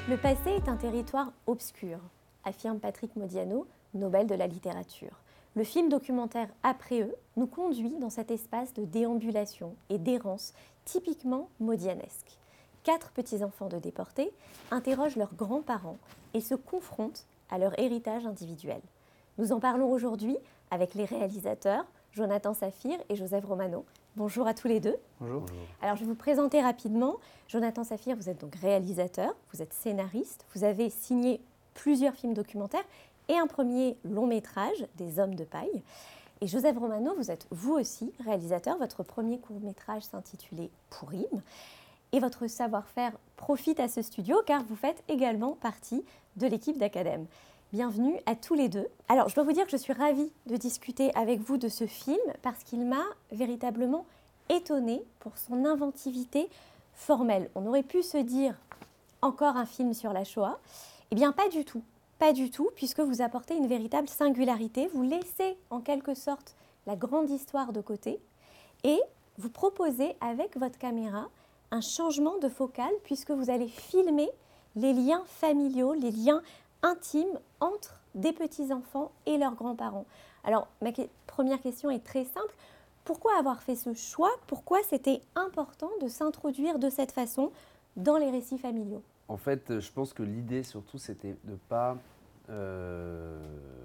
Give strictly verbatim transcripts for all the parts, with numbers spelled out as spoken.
Le passé est un territoire obscur, affirme Patrick Modiano, Nobel de la littérature. Le film documentaire Après eux nous conduit dans cet espace de déambulation et d'errance typiquement modianesque. Quatre petits-enfants de déportés interrogent leurs grands-parents et se confrontent à leur héritage individuel. Nous en parlons aujourd'hui avec les réalisateurs Jonathan Safir et Joseph Romano. Bonjour à tous les deux. Bonjour. Alors je vais vous présenter rapidement. Jonathan Safir, vous êtes donc réalisateur, vous êtes scénariste, vous avez signé plusieurs films documentaires et un premier long métrage, Des hommes de paille. Et Joseph Romano, vous êtes vous aussi réalisateur. Votre premier court métrage s'intitulait Pourim. Et votre savoir-faire profite à ce studio car vous faites également partie de l'équipe d'Acadème. Bienvenue à tous les deux. Alors, je dois vous dire que je suis ravie de discuter avec vous de ce film parce qu'il m'a véritablement étonnée pour son inventivité formelle. On aurait pu se dire encore un film sur la Shoah. Eh bien, pas du tout. Pas du tout, puisque vous apportez une véritable singularité. Vous laissez en quelque sorte la grande histoire de côté et vous proposez avec votre caméra un changement de focale puisque vous allez filmer les liens familiaux, les liens intimes entre des petits-enfants et leurs grands-parents. Alors, ma que- première question est très simple. Pourquoi avoir fait ce choix? Pourquoi c'était important de s'introduire de cette façon dans les récits familiaux? En fait, je pense que l'idée surtout, c'était de pas, euh,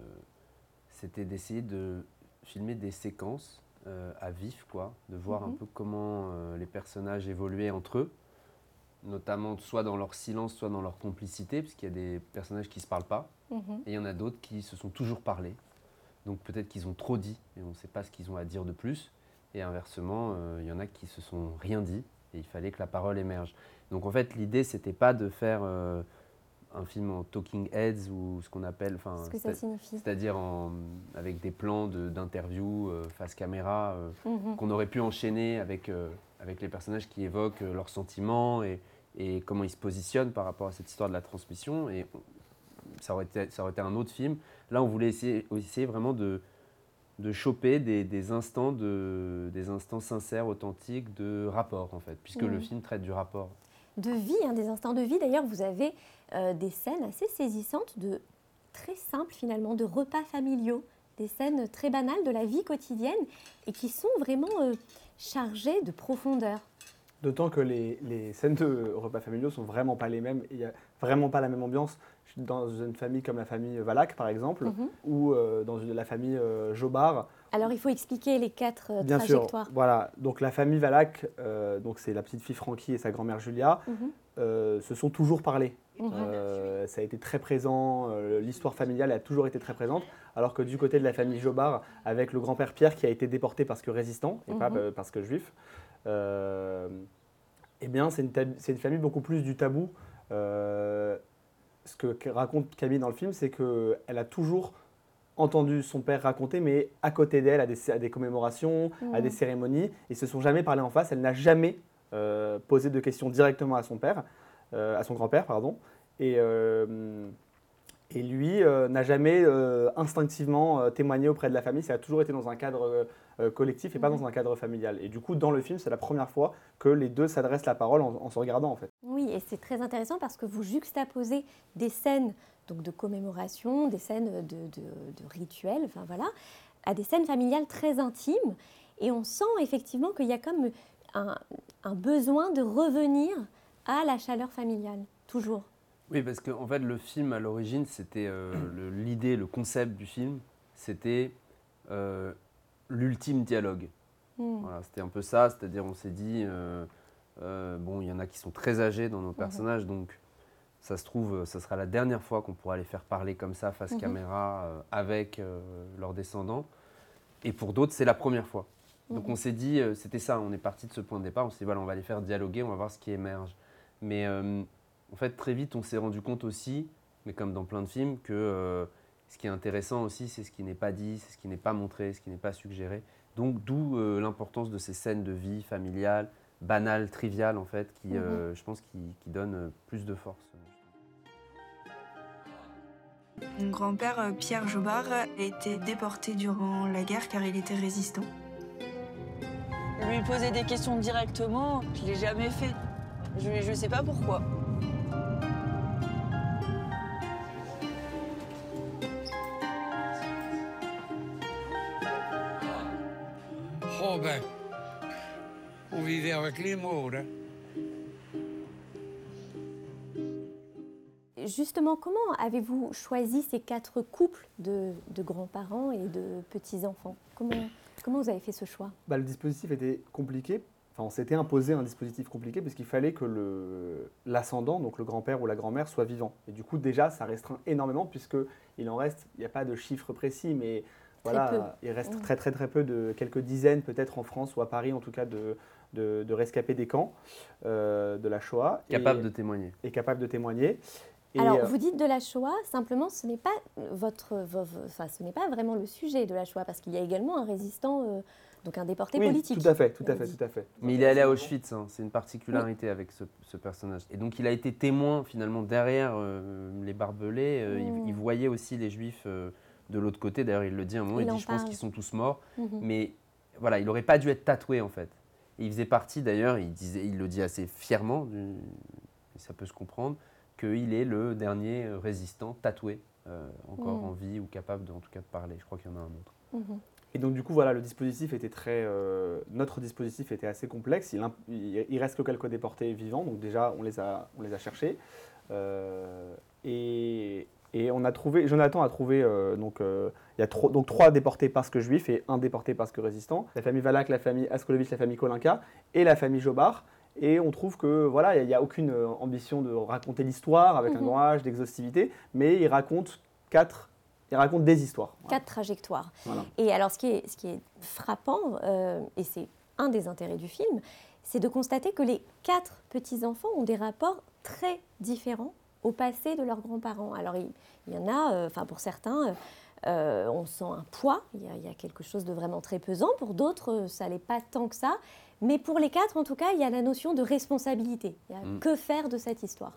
c'était d'essayer de filmer des séquences euh, à vif, quoi, de voir Mhm. un peu comment euh, les personnages évoluaient entre eux, notamment soit dans leur silence, soit dans leur complicité, parce qu'il y a des personnages qui ne se parlent pas, Mhm. et il y en a d'autres qui se sont toujours parlé. Donc peut-être qu'ils ont trop dit, et on ne sait pas ce qu'ils ont à dire de plus. Et inversement, euh, il y en a qui se sont rien dit, et il fallait que la parole émerge. Donc en fait, l'idée, c'était pas de faire euh, un film en talking heads, ou ce qu'on appelle... Ce que ça signifie. C'est-à-dire en, avec des plans de, d'interview euh, face caméra, euh, Mhm. qu'on aurait pu enchaîner avec, euh, avec les personnages qui évoquent euh, leurs sentiments et, et comment ils se positionnent par rapport à cette histoire de la transmission. Et on- ça aurait été, ça aurait été un autre film. Là, on voulait essayer, essayer vraiment de, de choper des, des, instants de, des instants sincères, authentiques de rapport, en fait, puisque Mhm. le film traite du rapport. De vie, hein, des instants de vie. D'ailleurs, vous avez euh, des scènes assez saisissantes, de très simples finalement, de repas familiaux, des scènes très banales de la vie quotidienne et qui sont vraiment euh, chargées de profondeur. D'autant que les, les scènes de repas familiaux sont vraiment pas les mêmes. Il n'y a vraiment pas la même ambiance dans une famille comme la famille Valac, par exemple, Mhm. ou euh, dans une- la famille euh, Jobard. Alors, il faut expliquer les quatre euh, Bien trajectoires. sûr, voilà. Donc la famille Valac, euh, donc c'est la petite fille Francky et sa grand-mère Julia, Mhm. euh, se sont toujours parlé. Mhm. Euh, ça a été très présent, euh, l'histoire familiale a toujours été très présente, alors que du côté de la famille Jobard, avec le grand-père Pierre qui a été déporté parce que résistant et pas Mhm. euh, parce que juif, euh, eh bien c'est une, tab- c'est une famille beaucoup plus du tabou. Euh, ce que que raconte Camille dans le film, c'est qu'elle a toujours entendu son père raconter, mais à côté d'elle, à des, à des commémorations, à des Mhm. cérémonies. Ils ne se sont jamais parlé en face. Elle n'a jamais euh, posé de questions directement à son père, euh, à son grand-père, pardon. Et, euh, et lui euh, n'a jamais euh, instinctivement euh, témoigné auprès de la famille. Ça a toujours été dans un cadre euh, euh, collectif et pas Mhm. dans un cadre familial. Et du coup, dans le film, c'est la première fois que les deux s'adressent la parole en, en se regardant, en fait. Oui, et c'est très intéressant parce que vous juxtaposez des scènes donc, de commémoration, des scènes de, de, de rituels, enfin voilà, à des scènes familiales très intimes. Et on sent effectivement qu'il y a comme un, un besoin de revenir à la chaleur familiale, toujours. Oui, parce qu'en en fait, le film, à l'origine, c'était euh, le- l'idée, le concept du film, c'était euh, l'ultime dialogue. Mm. Voilà, c'était un peu ça, c'est-à-dire on s'est dit, euh, euh, bon, il y en a qui sont très âgés dans nos personnages, donc ça se trouve, ça sera la dernière fois qu'on pourra les faire parler comme ça, face Mhm. caméra, euh, avec euh, leurs descendants. Et pour d'autres, c'est la première fois. Donc Mhm. on s'est dit, euh, c'était ça, on est parti de ce point de départ, on s'est dit, voilà, on va les faire dialoguer, on va voir ce qui émerge. Mais euh, en fait, très vite, on s'est rendu compte aussi, mais comme dans plein de films, que euh, ce qui est intéressant aussi, c'est ce qui n'est pas dit, c'est ce qui n'est pas montré, ce qui n'est pas suggéré. Donc d'où euh, l'importance de ces scènes de vie familiale, banales, triviales, en fait, qui, Mhm. euh, je pense, qui, qui donnent euh, plus de force. Mon grand-père, euh, Pierre Jobard, a été déporté durant la guerre car il était résistant. Lui poser des questions directement, je l'ai jamais fait. Je, je sais pas pourquoi. ben, on vivait avec les morts. Hein. Justement, comment avez-vous choisi ces quatre couples de, de grands-parents et de petits-enfants? Comment, comment vous avez fait ce choix? Bah, le dispositif était compliqué. Enfin, on s'était imposé un dispositif compliqué parce qu'il fallait que le, l'ascendant, donc le grand-père ou la grand-mère, soit vivant. Et du coup, déjà, ça restreint énormément puisqu'il en reste, il n'y a pas de chiffre précis, mais voilà, il reste Mmh. très très très peu, de quelques dizaines peut-être en France ou à Paris en tout cas, de, de, de rescapés des camps euh, de la Shoah. Capable et, de témoigner. Et capable de témoigner. Et Alors, euh, vous dites de la Shoah, simplement, ce n'est pas votre, vo- vo- enfin, ce n'est pas vraiment le sujet de la Shoah, parce qu'il y a également un résistant, euh, donc un déporté oui, politique. tout à fait, tout on à fait, dit. tout à fait. Mais il est allé à Auschwitz, hein. C'est une particularité avec ce, ce personnage. Et donc il a été témoin finalement derrière euh, les barbelés. Euh, Mm. il, il voyait aussi les Juifs euh, de l'autre côté. D'ailleurs, il le dit à un moment, il, Il en dit « je pense parle. qu'ils sont tous morts ». Mhm. Mais voilà, il n'aurait pas dû être tatoué en fait. Et il faisait partie d'ailleurs, il, disait, il le dit assez fièrement, du- et ça peut se comprendre, qu'il est le dernier résistant tatoué, euh, encore Mm. en vie ou capable de, en tout cas de parler. Je crois qu'il y en a un autre. Mhm. Et donc du coup, voilà, le dispositif était très, euh, notre dispositif était assez complexe. Il, imp- il, il reste que quelques déportés vivants, donc déjà on les a, on les a cherchés. Euh, et, et on a trouvé, Jonathan a trouvé euh, donc euh, il y a tro- donc trois déportés parce que juifs et un déporté parce que résistant. La famille Valak, la famille Askolovitch, la famille Kolinka et la famille Jobard. Et on trouve que voilà, il n'y a, a aucune euh, ambition de raconter l'histoire avec Mhm. un grand H, d'exhaustivité, mais il raconte quatre, il raconte des histoires. Voilà. Quatre trajectoires. Voilà. Et alors, ce qui est, ce qui est frappant, euh, et c'est un des intérêts du film, c'est de constater que les quatre petits-enfants ont des rapports très différents au passé de leurs grands-parents. Alors, il, il y en a, euh, enfin pour certains, euh, euh, on sent un poids, il y, a, il y a quelque chose de vraiment très pesant. Pour d'autres, euh, ça n'est pas tant que ça. Mais pour les quatre, en tout cas, il y a la notion de responsabilité. Il y a Mm. que faire de cette histoire.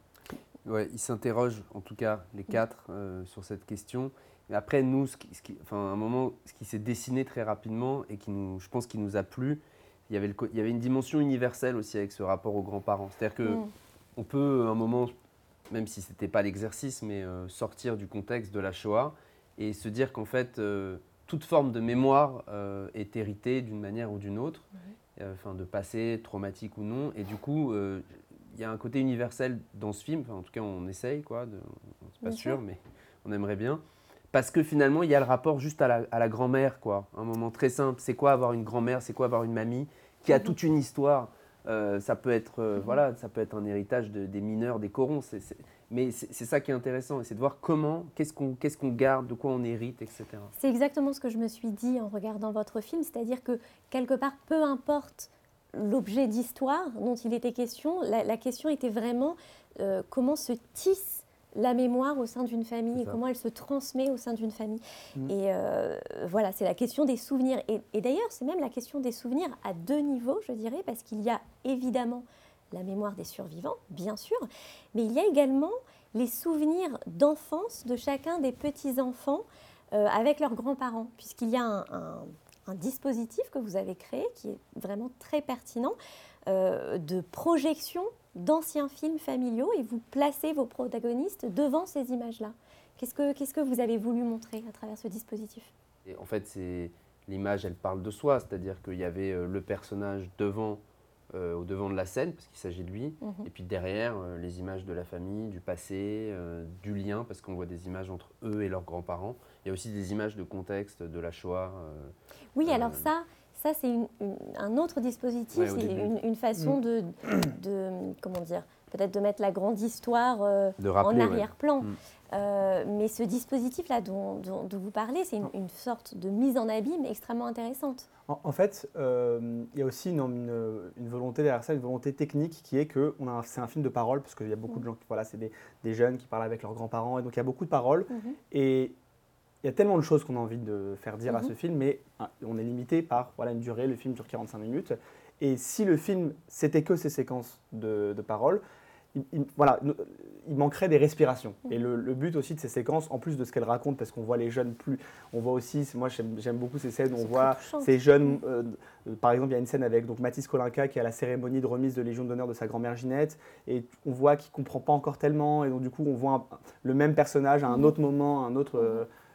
Ouais, ils s'interrogent, en tout cas, les quatre, euh, sur cette question. Mais après, nous, ce qui, ce qui- enfin, à un moment, ce qui s'est dessiné très rapidement et qui nous, je pense qui nous a plu, il y avait, le, co- il y avait une dimension universelle aussi avec ce rapport aux grands-parents. C'est-à-dire que Mm. on peut, à un moment, même si ce n'était pas l'exercice, mais euh, sortir du contexte de la Shoah et se dire qu'en fait, euh, toute forme de mémoire euh, est héritée d'une manière ou d'une autre, euh, enfin, de passé, traumatique ou non. Et du coup, euh, il y a un côté universel dans ce film, enfin, en tout cas on essaye, quoi, de, c'est pas Bien sûr, sûr. mais on aimerait bien. Parce que finalement, il y a le rapport juste à la, à la grand-mère, quoi. Un moment très simple, c'est quoi avoir une grand-mère, c'est quoi avoir une mamie qui a Mhm. toute une histoire. Euh, ça, peut être, euh, Mhm. voilà, ça peut être un héritage de- des mineurs, des corons. c'est- c'est- mais c'est c'est ça qui est intéressant, et c'est de voir comment, qu'est-ce qu'on qu'est-ce qu'on garde, de quoi on hérite, et cetera. C'est exactement ce que je me suis dit en regardant votre film, c'est-à-dire que quelque part, peu importe l'objet d'histoire dont il était question, la, la question était vraiment euh, comment se tisse la mémoire au sein d'une famille C'est et ça. comment elle se transmet au sein d'une famille. Mm. Et euh, voilà, c'est la question des souvenirs. Et, et d'ailleurs, c'est même la question des souvenirs à deux niveaux, je dirais, parce qu'il y a évidemment la mémoire des survivants, bien sûr, mais il y a également les souvenirs d'enfance de chacun des petits-enfants euh, avec leurs grands-parents, puisqu'il y a un, un- un dispositif que vous avez créé qui est vraiment très pertinent euh, de projection d'anciens films familiaux et vous placez vos protagonistes devant ces images-là. Qu'est-ce que, qu'est-ce que vous avez voulu montrer à travers ce dispositif? Et en fait, c'est l'image, elle parle de soi, c'est-à-dire qu'il y avait euh, le personnage devant, euh, au devant de la scène, parce qu'il s'agit de lui, Mhm. et puis derrière, euh, les images de la famille, du passé, euh, du lien, parce qu'on voit des images entre eux et leurs grands-parents. Il y a aussi des images de contexte de la Shoah. euh, Oui, Euh, alors ça, ça c'est une- une- un autre dispositif, Ouais, au c'est début. une, une façon Mm. de, de, comment dire, peut-être de mettre la grande histoire euh, de en rappeler, ouais. arrière-plan. Mm. Euh, mais ce dispositif-là dont, dont- dont vous parlez, c'est une, une sorte de mise en abîme extrêmement intéressante. En, en fait, euh, il y a aussi une, une- une volonté derrière ça, une volonté technique qui est que on a un- c'est un film de parole, parce qu'il y a beaucoup de gens, qui, voilà, c'est des, des jeunes qui parlent avec leurs grands-parents, et donc il y a beaucoup de paroles. Mhm. Et il y a tellement de choses qu'on a envie de faire dire à Mhm. ce film, mais hein, on est limité par voilà, une durée, le film dure quarante-cinq minutes. Et si le film, c'était que ces séquences de, de paroles, il, il- voilà, nous- il manquerait des respirations. Et le, le but aussi de ces séquences, en plus de ce qu'elles racontent, parce qu'on voit les jeunes plus, on voit aussi, moi j'aime j'aime beaucoup ces scènes où on C'est voit très touchant. ces jeunes, euh, euh, par exemple il y a une scène avec donc, Mathis Kolinka qui est à la cérémonie de remise de Légion d'honneur de sa grand-mère Ginette, et on voit qu'il ne comprend pas encore tellement, et donc du coup on voit un- le même personnage à un Mhm. autre moment, un autre, euh,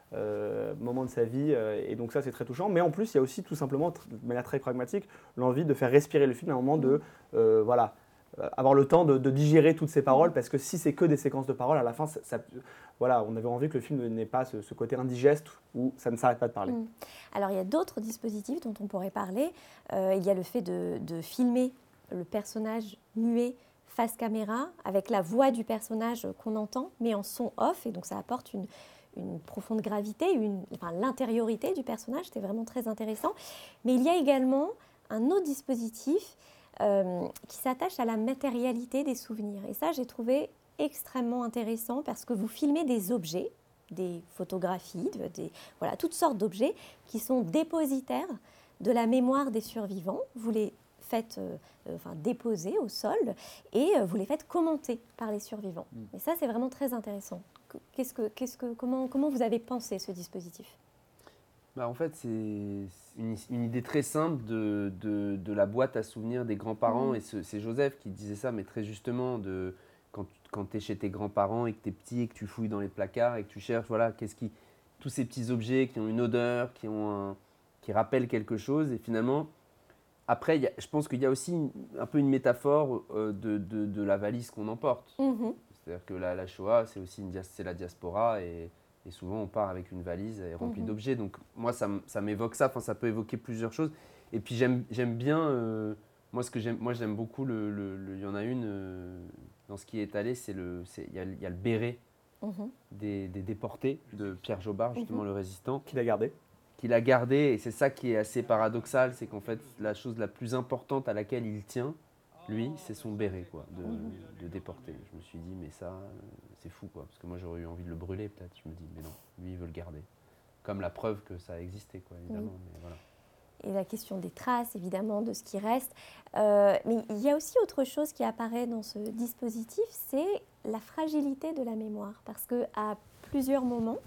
euh, moment de sa vie. Euh, et donc ça, c'est très touchant. Mais en plus, il y a aussi tout simplement, de manière très pragmatique, l'envie de faire respirer le film à un moment de, euh, voilà, euh, avoir le temps de, de digérer toutes ces paroles. Parce que si c'est que des séquences de paroles, à la fin, ça, ça, voilà, on avait envie que le film n'ait pas ce, ce côté indigeste où ça ne s'arrête pas de parler. Mmh. Alors, il y a d'autres dispositifs dont on pourrait parler. Euh, il y a le fait de, de filmer le personnage muet face caméra, avec la voix du personnage qu'on entend, mais en son off. Et donc, ça apporte une, une profonde gravité, une, enfin, l'intériorité du personnage. C'était vraiment très intéressant. Mais il y a également un autre dispositif euh, qui s'attache à la matérialité des souvenirs. Et ça, j'ai trouvé extrêmement intéressant parce que vous filmez des objets, des photographies, des, voilà, toutes sortes d'objets qui sont dépositaires de la mémoire des survivants. Vous les faites euh, euh, enfin, déposer au sol et euh, vous les faites commenter par les survivants. Mmh. Et ça, c'est vraiment très intéressant. Qu'est-ce que, qu'est-ce que, comment, comment vous avez pensé ce dispositif ? Bah, en fait, c'est une, une idée très simple de, de, de la boîte à souvenirs des grands-parents. Mmh. Et ce, c'est Joseph qui disait ça, mais très justement, de, quand, quand tu es chez tes grands-parents et que tu es petit et que tu fouilles dans les placards et que tu cherches, voilà, qu'est-ce qui, tous ces petits objets qui ont une odeur, qui, ont un, qui rappellent quelque chose. Et finalement, après, y a, je pense qu'il y a aussi une, un peu une métaphore euh, de, de, de la valise qu'on emporte. Mmh. C'est-à-dire que la, la Shoah, c'est aussi une, c'est la diaspora et, et souvent on part avec une valise remplie mmh. d'objets. Donc moi, ça, ça m'évoque ça, enfin, ça peut évoquer plusieurs choses. Et puis j'aime, j'aime bien, euh, moi, ce que j'aime, moi j'aime beaucoup, le, le, le, il y en a une euh, dans ce qui est allé, c'est le, c'est, il y a, il y a le béret mmh. des, des déportés de Pierre Jobard, justement mmh. le résistant. Qu'il a gardé. Qu'il a gardé, et c'est ça qui est assez paradoxal, c'est qu'en fait, la chose la plus importante à laquelle il tient, lui, c'est son béret quoi, de, mmh. de déporté. Je me suis dit, mais ça, c'est fou, quoi, parce que moi, j'aurais eu envie de le brûler, peut-être. Je me dis, mais non, lui, il veut le garder. Comme la preuve que ça a existé, quoi, évidemment. Mmh. Mais voilà. Et la question des traces, évidemment, de ce qui reste. Euh, mais il y a aussi autre chose qui apparaît dans ce dispositif, c'est la fragilité de la mémoire. Parce qu'à plusieurs moments,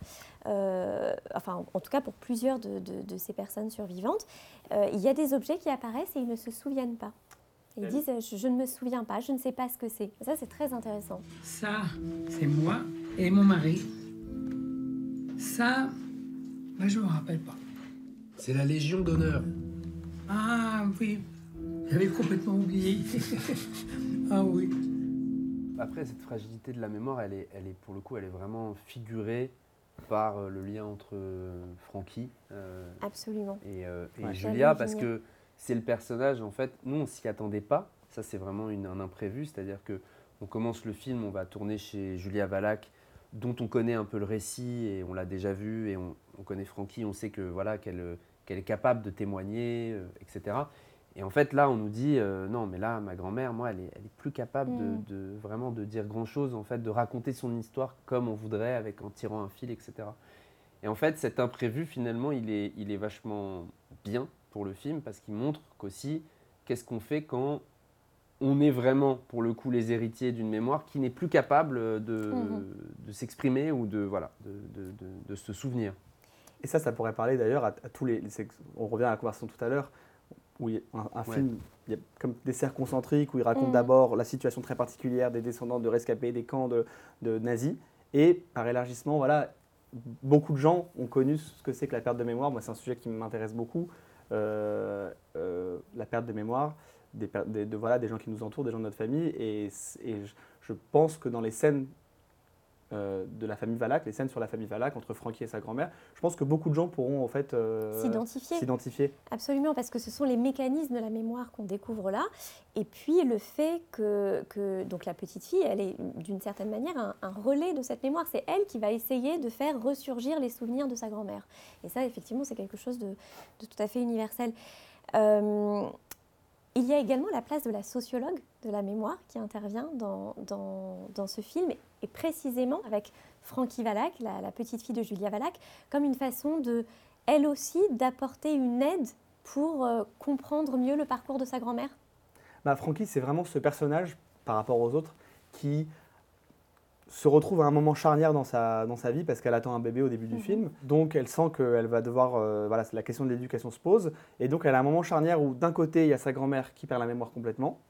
euh, enfin en tout cas pour plusieurs de, de, de ces personnes survivantes, euh, il y a des objets qui apparaissent et ils ne se souviennent pas. Ils disent je, « je ne me souviens pas, je ne sais pas ce que c'est ». Ça, c'est très intéressant. Ça, c'est moi et mon mari. Ça, ben, je ne me rappelle pas. C'est la Légion d'honneur. Ah oui, j'avais complètement oublié. Ah oui. Après, cette fragilité de la mémoire, elle est, elle est, pour le coup, elle est vraiment figurée par le lien entre Francky euh, Absolument. et, euh, et ouais, Julia, parce que c'est le personnage, en fait, nous, on ne s'y attendait pas. Ça, c'est vraiment une, un imprévu, c'est-à-dire qu'on commence le film, on va tourner chez Julia Valac, dont on connaît un peu le récit, et on l'a déjà vu, et on, on connaît Francky, on sait que, voilà, qu'elle, qu'elle est capable de témoigner, euh, et cetera. Et en fait, là, on nous dit, euh, non, mais là, ma grand-mère, moi, elle est, elle est plus capable mmh. de, de, vraiment de dire grand-chose, en fait, de raconter son histoire comme on voudrait, avec, en tirant un fil, et cetera. Et en fait, cet imprévu, finalement, il est, il est vachement bien pour le film, parce qu'il montre qu'aussi, qu'est-ce qu'on fait quand on est vraiment, pour le coup, les héritiers d'une mémoire qui n'est plus capable de, mmh. de s'exprimer ou de, voilà, de, de, de, de se souvenir. Et ça, ça pourrait parler d'ailleurs à, à tous les... On revient à la conversation tout à l'heure, où il y a un, un ouais. film, il y a comme des cercles concentriques où il raconte mmh. d'abord la situation très particulière des descendants de rescapés des camps de, de nazis. Et par élargissement, voilà, beaucoup de gens ont connu ce que c'est que la perte de mémoire. Moi, c'est un sujet qui m'intéresse beaucoup. Euh, euh, la perte de mémoire, des, des, de, voilà, des gens qui nous entourent, des gens de notre famille. Et, et je, je pense que dans les scènes euh, de la famille Valac, les scènes sur la famille Valac, entre Francky et sa grand-mère, je pense que beaucoup de gens pourront en fait euh, s'identifier. s'identifier. Absolument, parce que ce sont les mécanismes de la mémoire qu'on découvre là. Et puis le fait que, que donc la petite fille, elle est d'une certaine manière un, un relais de cette mémoire. C'est elle qui va essayer de faire ressurgir les souvenirs de sa grand-mère. Et ça, effectivement, c'est quelque chose de, de tout à fait universel. Euh, il y a également la place de la sociologue de la mémoire qui intervient dans, dans, dans ce film, et précisément avec Francky Valac, la, la petite fille de Julia Valac, comme une façon de, elle aussi, d'apporter une aide pour euh, comprendre mieux le parcours de sa grand-mère. Bah, Francky, c'est vraiment ce personnage, par rapport aux autres, qui se retrouve à un moment charnière dans sa, dans sa vie parce qu'elle attend un bébé au début du mmh. film. Donc, elle sent qu'elle va devoir... Euh, voilà, la question de l'éducation se pose. Et donc, elle a un moment charnière où, d'un côté, il y a sa grand-mère qui perd la mémoire complètement,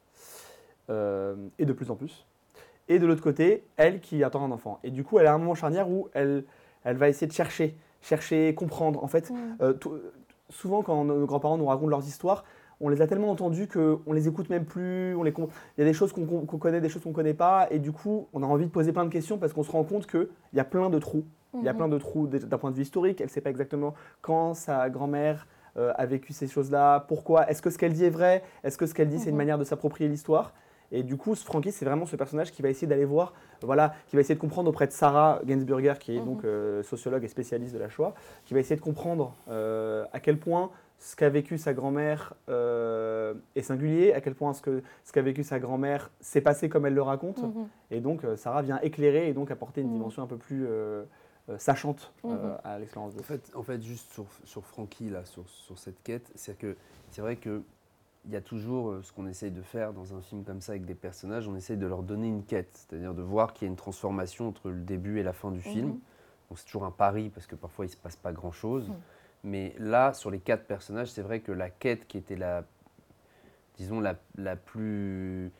euh, et de plus en plus. Et de l'autre côté, elle qui attend un enfant. Et du coup, elle a un moment charnière où elle, elle va essayer de chercher chercher, comprendre. En fait, Mm. euh, tout- souvent quand nos grands-parents nous racontent leurs histoires, on les a tellement entendus qu'on les écoute même plus. On les con- Il y a des choses qu'on qu'on- qu'on connaît, des choses qu'on ne connaît pas. Et du coup, on a envie de poser plein de questions parce qu'on se rend compte qu'il y a plein de trous. Il y a Mhm. plein de trous d- d'un point de vue historique. Elle ne sait pas exactement quand sa grand-mère euh, a vécu ces choses-là, pourquoi. Est-ce que ce qu'elle dit est vrai? Est-ce que ce qu'elle dit, c'est une Mhm. manière de s'approprier l'histoire? Et du coup, ce Frankie, c'est vraiment ce personnage qui va essayer d'aller voir, voilà, qui va essayer de comprendre auprès de Sarah Gainsburger, qui est Mhm. donc euh, sociologue et spécialiste de la Shoah, qui va essayer de comprendre euh, à quel point ce qu'a vécu sa grand-mère euh, est singulier, à quel point ce que ce qu'a vécu sa grand-mère s'est passé comme elle le raconte. Mhm. Et donc, euh, Sarah vient éclairer et donc apporter une Mhm. dimension un peu plus euh, euh, sachante euh, Mhm. à l'expérience de En fait, en fait, juste sur, sur Frankie, là, sur, sur cette quête, c'est que c'est vrai que il y a toujours euh, ce qu'on essaye de faire dans un film comme ça avec des personnages, on essaye de leur donner une quête, c'est-à-dire de voir qu'il y a une transformation entre le début et la fin du film. Mhm. Donc c'est toujours un pari parce que parfois il ne se passe pas grand-chose. Mhm. Mais là, sur les quatre personnages, c'est vrai que la quête qui était la, disons, la, la plus...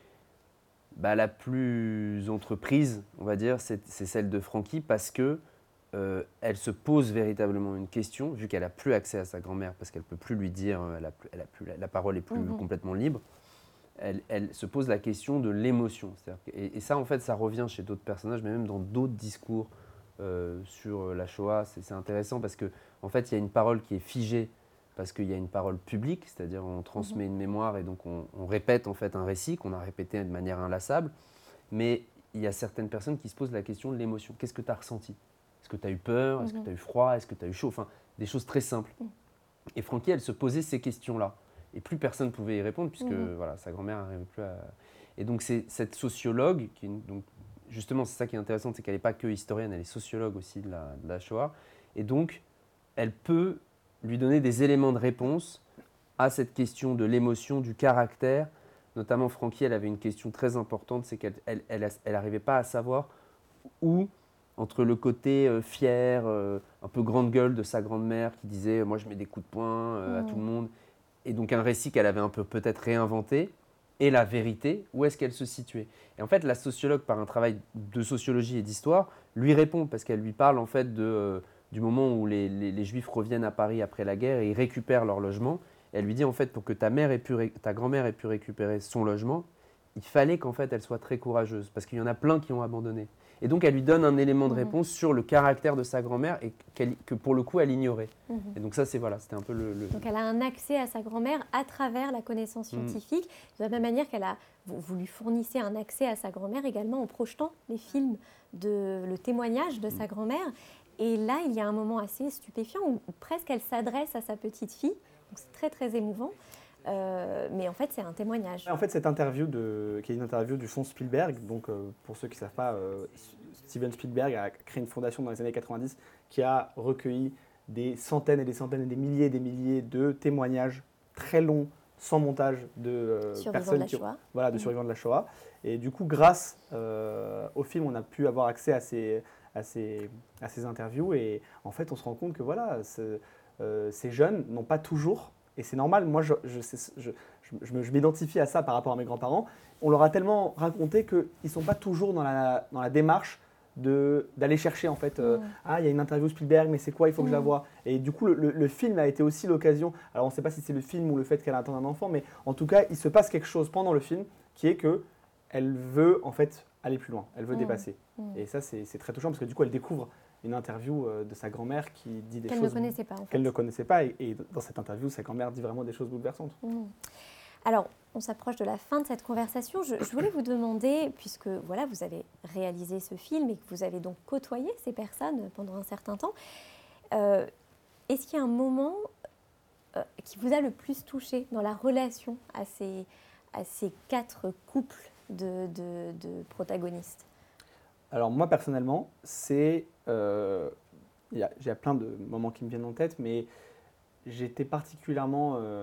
Bah, la plus entreprise, on va dire, c'est c'est celle de Frankie parce que euh, elle se pose véritablement une question, vu qu'elle n'a plus accès à sa grand-mère parce qu'elle ne peut plus lui dire, euh, elle a plus- elle a plus- la, la parole est plus Mhm. complètement libre. Elle, elle se pose la question de l'émotion. C'est-à-dire que- Et, et ça, en fait, ça revient chez d'autres personnages, mais même dans d'autres discours euh, sur euh, la Shoah. C'est c'est intéressant parce que, en fait, il y a une parole qui est figée parce qu'il y a une parole publique, c'est-à-dire on transmet une mémoire et donc on, on répète en fait un récit qu'on a répété de manière inlassable. Mais il y a certaines personnes qui se posent la question de l'émotion. Qu'est-ce que tu as ressenti? Est-ce que tu as eu peur? Est-ce que Mhm. tu as eu froid? Est-ce que tu as eu chaud? Enfin, des choses très simples. Mhm. Et Frankie, elle se posait ces questions-là. Et plus personne ne pouvait y répondre puisque Mhm. voilà, sa grand-mère n'arrivait plus à... Et donc c'est cette sociologue, qui est une- donc, justement c'est ça qui est intéressant, c'est qu'elle n'est pas que historienne, elle est sociologue aussi de la, de la Shoah. Et donc elle peut lui donner des éléments de réponse à cette question de l'émotion, du caractère. Notamment Frankie, elle avait une question très importante, c'est qu'elle elle, elle, elle n'arrivait pas à savoir où, entre le côté euh, fier, euh, un peu grande gueule de sa grand-mère qui disait « moi je mets des coups de poing euh, à Mhm. tout le monde », et donc un récit qu'elle avait un peu peut-être réinventé, et la vérité, où est-ce qu'elle se situait. Et en fait, la sociologue, par un travail de sociologie et d'histoire, lui répond, parce qu'elle lui parle en fait de, euh, du moment où les, les- les Juifs reviennent à Paris après la guerre et ils récupèrent leur logement. Et elle lui dit en fait, pour que ta, mère ait pu ré- ta grand-mère ait pu récupérer son logement, il fallait qu'en fait elle soit très courageuse, parce qu'il y en a plein qui ont abandonné. Et donc elle lui donne un élément de Mhm. réponse sur le caractère de sa grand-mère et qu'elle- que pour le coup elle ignorait. Mhm. Et donc ça c'est voilà, c'était un peu le... le- Donc elle a un accès à sa grand-mère à travers la connaissance Mm. scientifique, de la même manière qu'elle a, vous, vous lui fournissez un accès à sa grand-mère également en projetant les films, de, le témoignage de sa grand-mère. Et là, il y a un moment assez stupéfiant où, où presque elle s'adresse à sa petite fille. Donc c'est très très émouvant. Euh, mais en fait, c'est un témoignage. En fait, cette interview, de, qui est une interview du fonds Spielberg, donc euh, pour ceux qui ne savent pas, euh, Steven Spielberg a créé une fondation dans les années quatre-vingt-dix qui a recueilli des centaines et des centaines et des milliers et des milliers de témoignages très longs, sans montage, de euh, Survivants de personnes la qui ont- Shoah. voilà, de Mhm. survivants de la Shoah. Et du coup, grâce euh, au film, on a pu avoir accès à ces, à ces, à ces interviews. Et en fait, on se rend compte que voilà, ce- euh, ces jeunes n'ont pas toujours, et c'est normal, moi je, je, sais- je, je, je me- je m'identifie à ça par rapport à mes grands-parents, on leur a tellement raconté qu'ils ne sont pas toujours dans la, dans la démarche de- d'aller chercher en fait, euh, Mm. ah il y a une interview Spielberg, mais c'est quoi, il faut que je la Mm. voie. Et du coup, le, le- le film a été aussi l'occasion, alors on ne sait pas si c'est le film ou le fait qu'elle attend un enfant, mais en tout cas, il se passe quelque chose pendant le film qui est que elle veut en fait aller plus loin, elle veut Mm. dépasser. Mm. Et ça, c'est c'est très touchant parce que du coup, elle découvre une interview euh, de sa grand-mère qui dit des Qu'elle choses ne connaissait pas en fait. qu'elle ne connaissait pas. Et, et dans cette interview, sa grand-mère dit vraiment des choses bouleversantes. Mm. Alors, on s'approche de la fin de cette conversation. Je, je voulais vous demander, puisque voilà, vous avez réalisé ce film et que vous avez donc côtoyé ces personnes pendant un certain temps, euh, est-ce qu'il y a un moment euh, qui vous a le plus touché dans la relation à ces, à ces quatre couples de, de- de protagonistes? Alors moi, personnellement, c'est... euh, il y a- j'ai plein de moments qui me viennent en tête, mais j'étais particulièrement euh,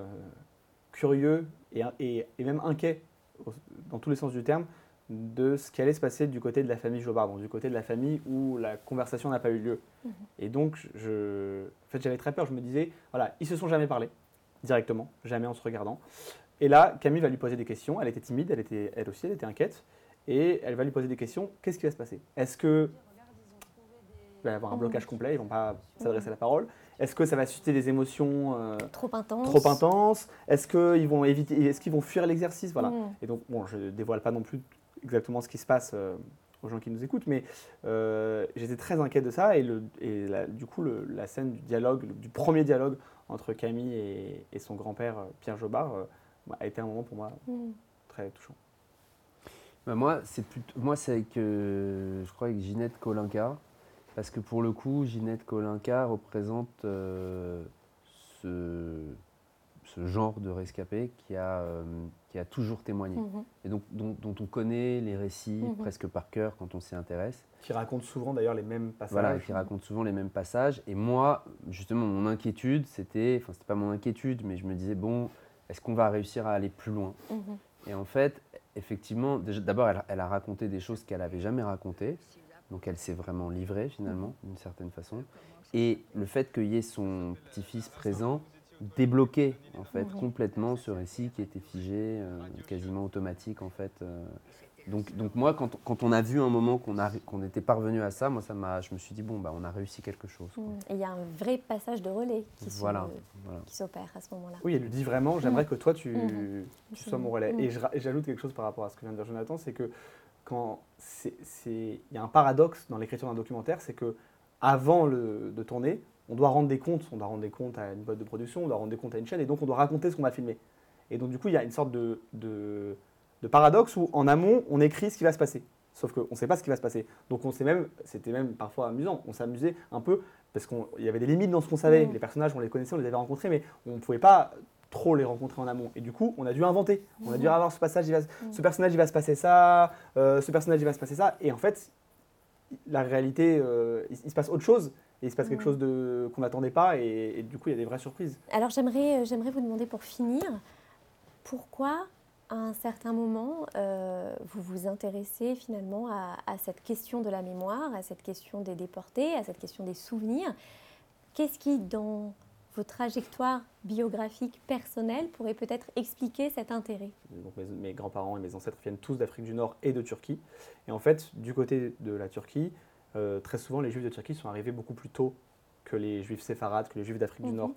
curieux et, et- et même inquiet, au- dans tous les sens du terme, de ce qui allait se passer du côté de la famille Jobard, donc du côté de la famille où la conversation n'a pas eu lieu. Mhm. Et donc, je, en fait, j'avais très peur. Je me disais, voilà, ils se sont jamais parlé directement, jamais en se regardant. Et là, Camille va lui poser des questions. Elle était timide, elle, était, elle aussi, elle était inquiète. Et elle va lui poser des questions. Qu'est-ce qui va se passer? Est-ce que... va y avoir un Mhm. blocage complet, ils ne vont pas s'adresser à la parole. Est-ce que ça va susciter des émotions euh, Trop intense. trop intenses? Est-ce qu'ils vont éviter, est-ce qu'ils vont fuir l'exercice? Voilà. Mm. Et donc, bon, je ne dévoile pas non plus exactement ce qui se passe euh, aux gens qui nous écoutent, mais euh, j'étais très inquiet de ça. Et, le, et la, du coup, le, la scène du dialogue, du premier dialogue entre Camille et, et son grand-père, euh, Pierre Jobard, euh, a été un moment pour moi Mm. très touchant. Bah, moi, c'est plutôt, moi, c'est avec, euh, je crois, avec Ginette Kolinka, parce que pour le coup, Ginette Kolinka représente euh, ce, ce genre de rescapé qui a, euh, qui a toujours témoigné, Mhm. et donc dont, dont on connaît les récits Mhm. presque par cœur quand on s'y intéresse. Qui raconte souvent d'ailleurs les mêmes passages. Voilà, et qui raconte souvent les mêmes passages. Et moi, justement, mon inquiétude, c'était, enfin, c'était pas mon inquiétude, mais je me disais, bon, est-ce qu'on va réussir à aller plus loin? Mhm. Et en fait, effectivement, déjà- d'abord, elle, elle a raconté des choses qu'elle n'avait jamais racontées. Donc, elle s'est vraiment livrée, finalement, d'une certaine façon. Et le fait qu'il y ait son petit-fils présent débloquait, en fait, Mhm. complètement ce récit qui était figé, euh, quasiment automatique, en fait. euh. Donc, donc moi, quand, quand on a vu un moment qu'on a- qu'on était parvenu à ça, moi, ça m'a, je me suis dit, bon, bah, on a réussi quelque chose, quoi. Mm. Et il y a un vrai passage de relais qui se- Voilà, voilà. qui s'opère à ce moment-là. Oui, elle lui dit vraiment, j'aimerais Mm. que toi, tu, Mhm. tu sois mon relais. Mm. Et je ra- et j'ajoute quelque chose par rapport à ce que vient de dire Jonathan, c'est que quand c'est, c'est- il y a un paradoxe dans l'écriture d'un documentaire, c'est que avant le, de tourner, on doit rendre des comptes, on doit rendre des comptes à une boîte de production, on doit rendre des comptes à une chaîne, et donc on doit raconter ce qu'on va filmer. Et donc du coup, il y a une sorte de, de, de paradoxe où en amont, on écrit ce qui va se passer. Sauf qu'on ne sait pas ce qui va se passer. Donc on sait même, c'était même parfois amusant, on s'amusait un peu parce qu'il y avait des limites dans ce qu'on savait. Mm. Les personnages, on les connaissait, on les avait rencontrés, mais on ne pouvait pas trop les rencontrer en amont. Et du coup, on a dû inventer. On a dû Mhm. avoir ce passage, il va- Mhm. ce personnage, il va se passer ça, euh, ce personnage, il va se passer ça. Et en fait, la réalité, euh, il, il se passe autre chose. Et il se passe quelque Mhm. chose de, qu'on n'attendait pas. Et, et du coup, il y a des vraies surprises. Alors j'aimerais, euh, j'aimerais vous demander pour finir, pourquoi à un certain moment euh, vous vous intéressez finalement à, à cette question de la mémoire, à cette question des déportés, à cette question des souvenirs. Qu'est-ce qui, dans vos trajectoires biographiques personnelles, pourrait peut-être expliquer cet intérêt? Donc mes, mes grands-parents et mes ancêtres viennent tous d'Afrique du Nord et de Turquie. Et en fait, du côté de la Turquie, euh, très souvent, les Juifs de Turquie sont arrivés beaucoup plus tôt que les Juifs séfarades, que les Juifs d'Afrique Mhm. du Nord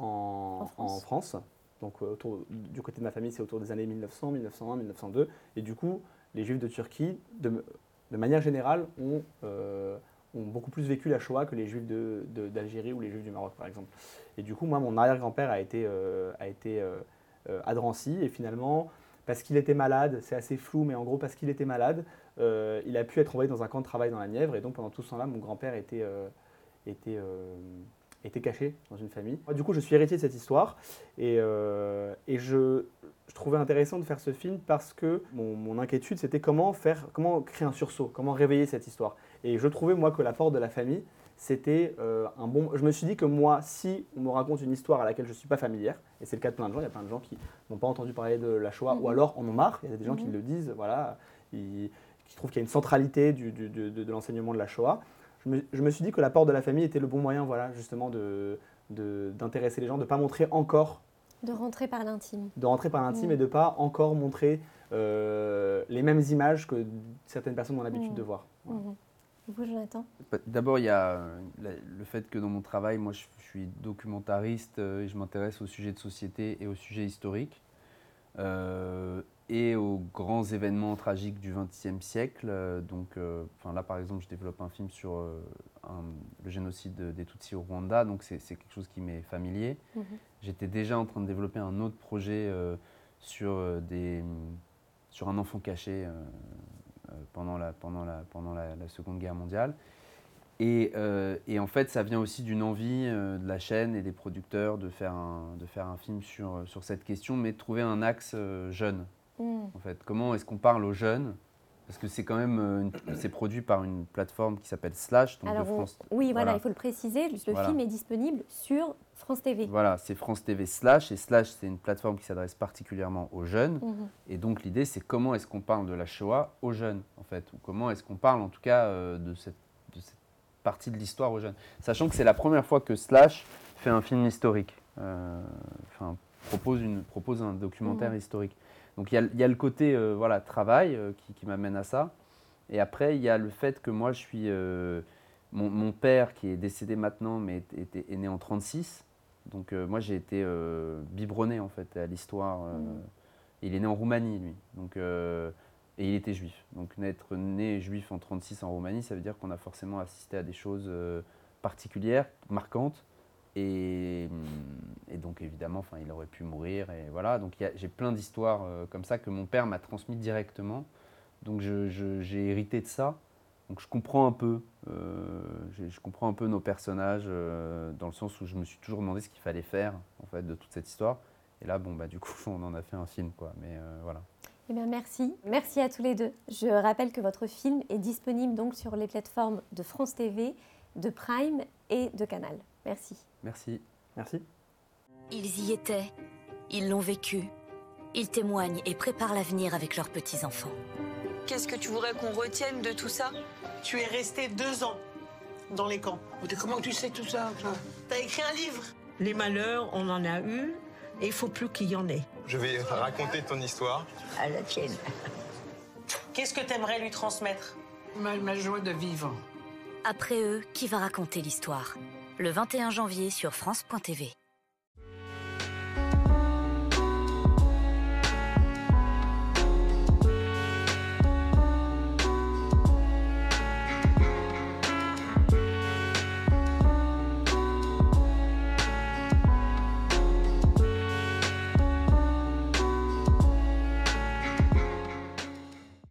en, En France. en France. Donc euh, autour, du côté de ma famille, c'est autour des années mille neuf cents, mille neuf cent un, mille neuf cent deux. Et du coup, les Juifs de Turquie, de, de manière générale, ont, euh, ont beaucoup plus vécu la Shoah que les Juifs de- de- d'Algérie ou les Juifs du Maroc, par exemple. Et du coup, moi, mon arrière-grand-père a été, euh, a été euh, euh, à Drancy. Et finalement, parce qu'il était malade, c'est assez flou, mais en gros, parce qu'il était malade, euh, il a pu être envoyé dans un camp de travail dans la Nièvre. Et donc, pendant tout ce temps-là, mon grand-père était, euh, était, euh, était caché dans une famille. Moi, du coup, je suis héritier de cette histoire. Et, euh, et je, je trouvais intéressant de faire ce film parce que mon, mon inquiétude, c'était comment, faire, comment créer un sursaut, comment réveiller cette histoire. Et je trouvais, moi, que l'apport de la famille, c'était euh, un bon... Je me suis dit que moi, si on me raconte une histoire à laquelle je ne suis pas familière, et c'est le cas de plein de gens, il y a plein de gens qui n'ont pas entendu parler de la Shoah, Mhm. ou alors en ont marre, il y a des gens qui Mhm. le disent, voilà, ils- qui trouvent qu'il y a une centralité du- du- de, de- de l'enseignement de la Shoah. Je me, je me suis dit que l'apport de la famille était le bon moyen, voilà, justement, de, de- d'intéresser les gens, de ne pas montrer encore, De rentrer par l'intime. de rentrer par l'intime Mhm. et de ne pas encore montrer euh, les mêmes images que certaines personnes ont l'habitude Mhm. de voir. Voilà. Mhm. Vous, Jonathan? D'abord, il y a euh, la- le fait que dans mon travail, moi, je, je suis documentariste euh, et je m'intéresse aux sujets de société et aux sujets historiques euh, et aux grands événements tragiques du vingtième siècle. Euh, donc, euh, enfin, là, par exemple, je développe un film sur euh, un- le génocide des Tutsis au Rwanda, donc c'est c'est quelque chose qui m'est familier. Mhm. J'étais déjà en train de développer un autre projet euh, sur, euh, des, sur un enfant caché euh, euh, pendant, la, pendant, la, pendant la, la Seconde Guerre mondiale. Et, euh, et en fait, ça vient aussi d'une envie euh, de la chaîne et des producteurs de faire un, de faire un film sur, sur cette question, mais de trouver un axe euh, jeune. Mhm. En fait, comment est-ce qu'on parle aux jeunes? Parce que c'est quand même, euh, une- c'est produit par une plateforme qui s'appelle Slash, donc Alors, de on- France. oui, voilà, voilà. il faut le préciser, le Voilà. film est disponible sur France T V. Voilà, c'est France T V Slash, et Slash, c'est une plateforme qui s'adresse particulièrement aux jeunes. Mhm. Et donc l'idée, c'est comment est-ce qu'on parle de la Shoah aux jeunes, en fait, ou comment est-ce qu'on parle, en tout cas, euh, de, cette, de cette partie de l'histoire aux jeunes. Sachant que c'est la première fois que Slash fait un film historique, euh, enfin, propose, une, propose un documentaire Mhm. historique. Donc il y a, il y a le côté euh, voilà, travail euh, qui, qui m'amène à ça. Et après, il y a le fait que moi, je suis, euh, mon, mon père, qui est décédé maintenant, mais était, est né en trente-six. Donc euh, moi, j'ai été euh, biberonné en fait à l'histoire. Euh, mmh. Il est né en Roumanie, lui. Donc, euh, et il était juif. Donc naître né juif en trente-six en Roumanie, ça veut dire qu'on a forcément assisté à des choses euh, particulières, marquantes. Et, et donc évidemment, enfin, il aurait pu mourir. Et voilà. Donc j'ai plein d'histoires euh, comme ça que mon père m'a transmis directement. Donc je, je, j'ai hérité de ça. Donc je comprends un peu, euh, je comprends un peu nos personnages euh, dans le sens où je me suis toujours demandé ce qu'il fallait faire en fait de toute cette histoire. Et là, bon bah du coup, on en a fait un film, quoi. Mais euh, voilà. Eh bien, merci. Merci à tous les deux. Je rappelle que votre film est disponible donc sur les plateformes de France T V, de Prime et de Canal. Merci. Merci. Merci. Ils y étaient, ils l'ont vécu, ils témoignent et préparent l'avenir avec leurs petits-enfants. Qu'est-ce que tu voudrais qu'on retienne de tout ça? Tu es resté deux ans dans les camps. Comment tu sais tout ça, toi? T'as écrit un livre. Les malheurs, on en a eu, et il faut plus qu'il y en ait. Je vais raconter ton histoire. À la tienne. Qu'est-ce que t'aimerais lui transmettre? ma, ma joie de vivre. Après eux, qui va raconter l'histoire? Le vingt et un janvier sur France point T V.